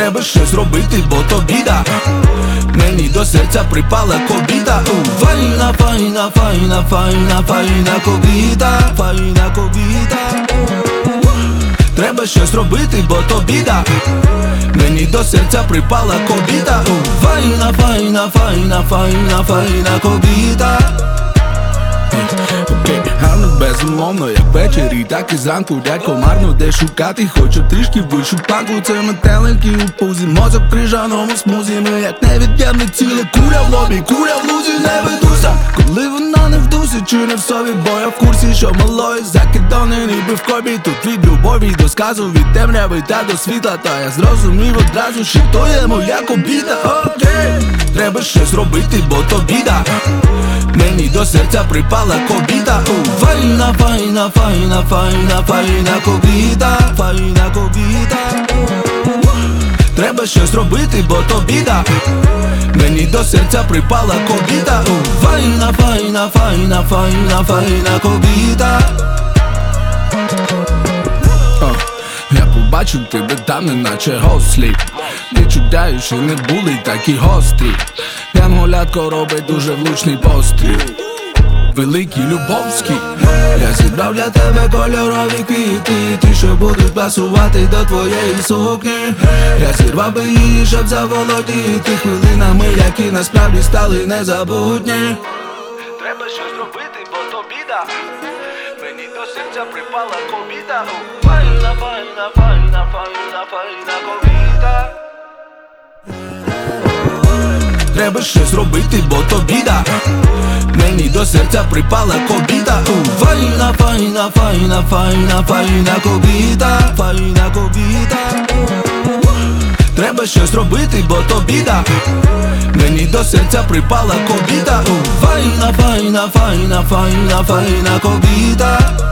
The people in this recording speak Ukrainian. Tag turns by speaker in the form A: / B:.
A: Треба щось робити, бо то біда. Мені до серця припала кобіта. Файна, файна, файна, файна, файна кобіта. Файна кобіта. Треба щось робити, бо то біда. Мені до серця припала кобіта. Файна, файна, файна, файна, файна кобіта. Гарно, безумовно, як ввечері, так і зранку. Дядько марно де шукати, хочу трішки вишу панку. Це метеленькі у пузі, мозок при жаному смузі. Ми як невід'ємне ціле, куля в лобі, куля в лузі. Не ведуся, коли вона не в дусі, чи не в собі, бо я в курсі, що малої закидони ніби в кобі. Тут від любові до сказу, від темряви та до світла. Та я зрозумів одразу, що то є моя кобіта. Окей, треба щось робити, бо то біда. Мені до серця припала кобіта. Файна, файна, файна, файна, файна кобіта. Файна кобіта. Треба щось робити, бо то біда. Мені до серця припала кобіта. Файна, файна, файна, файна, файна кобіта. Я побачив тебе там, неначе гослі. Відчуття, що не були такі гострі. Янголятко робить дуже влучний постріл. Великий любовський. Я зібрав для тебе кольорові квіти, ті, що будуть пасувати до твоєї сукні. Я зірвав би її, щоб заволодіти хвилинами, які насправді стали незабутні. Треба щось робити, бо то біда. Мені до серця припала кобіта. Файна, файна, файна, файна, файна кобіта. Треба щось робити, бо то біда. Мені до серця припала кобіта. Файна, файна, файна, файна, файна кобіта. Файна кобіта. Треба щось робити, бо то біда. Мені до серця припала кобіта. Файна, файна, файна, файна, файна кобіта.